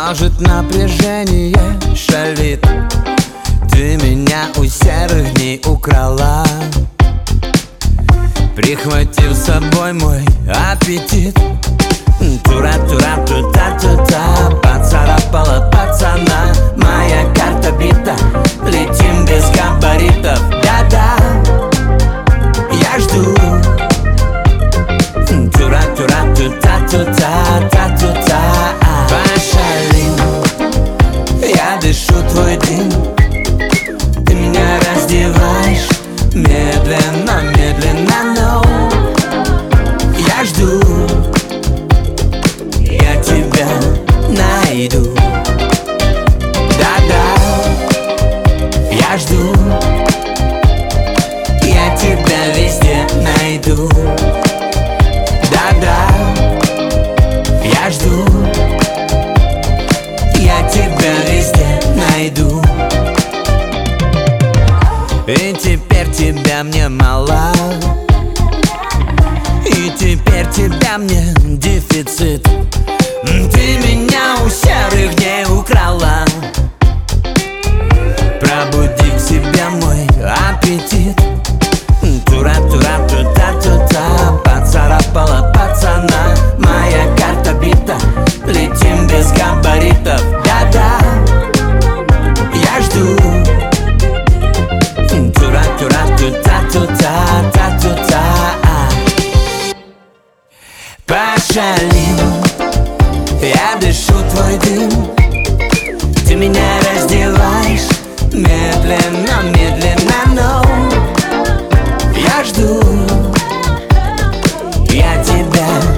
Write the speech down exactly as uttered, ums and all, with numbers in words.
Может, напряжение шалит, ты меня у серых дней украла, прихватив с собой мой аппетит. Тура-тура-ту-та-ту-та, поцарапала пацана, моя карта бита, летим без габаритов. Да-да, я жду. Тура-тура-ту-та-ту-та-та-ту-та. Пошалим, я дышу твой дым, ты меня раздеваешь медленно, медленно, но я жду, я тебя найду. Да-да, я жду, я тебя везде найду. Да-да, я жду, я тебя везде найду. И теперь тебя мне мало, и теперь тебя мне дефицит. Ты меня у серых дней украла, пробуди к себе мой аппетит. Тура-тура-ту-та-ту-та, поцарапала пацана, моя карта бита, летим без габаритов. Да-да, я жду. Тура-тура-ту-та-ту-та-та-ту-та. Пошалим, я дышу твой дым, ты меня раздеваешь медленно, медленно, но я жду, я тебя